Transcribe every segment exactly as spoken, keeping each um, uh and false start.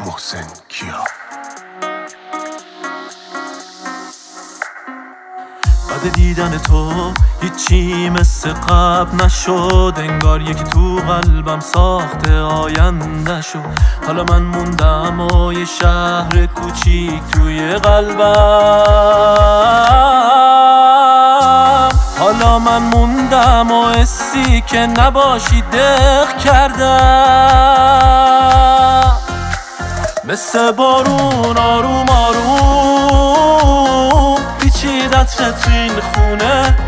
محسن کیا. بعد دیدن تو هیچی مثل قبل نشد، انگار یکی تو قلبم ساخته آینده شد. حالا من موندم و یه شهر کوچیک توی قلبم. حالا من موندم و حسی که نباشی دق کردم. مثل بارون آروم آروم پیچید عطر تو این خونه.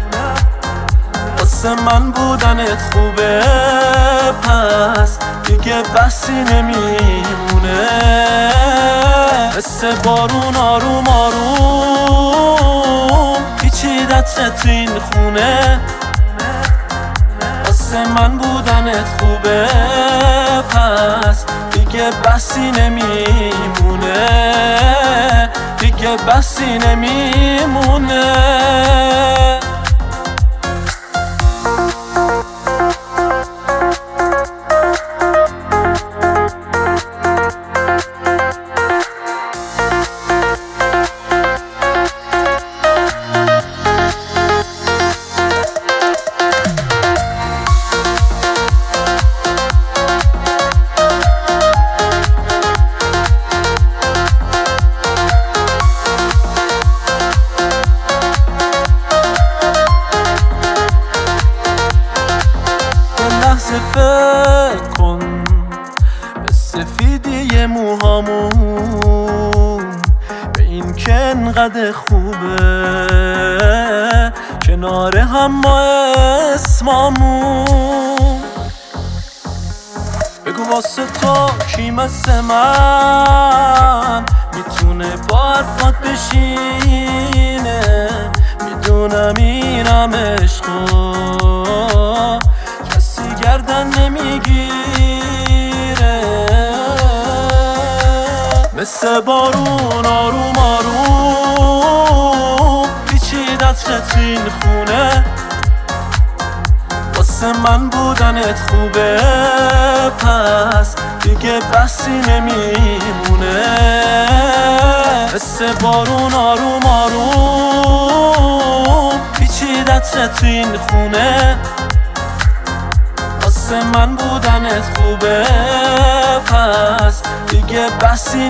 واسه من بودنت خوبه، پس دیگه بسی نمیمونه. مثل بارون آروم آروم پیچید عطر تو این خونه. واسه من بودنت خوبه، پس دیگه بسی نمیمونه، دیگه بسی نمیمونه. فکر کن به سفیدی موهامون، به این که انقدر خوبه کنار هم ما اسمامون. بگو واسه تو کی مثل من میتونه با حرفات بشینه. میدونم اینم عشقو گردن نمیگیره. مثل بارون آروم آروم پیچید عطر تو این خونه. واسه من بودنت خوبه، پس دیگه بسی نمیمونه. مثل بارون آروم آروم پیچید عطر تو این خونه. واسه من بودنت خوبه، پس دیگه بسی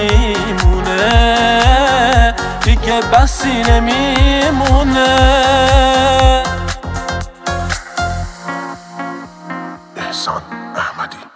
نمیمونه، دیگه بسی نمیمونه. احسان احمدی.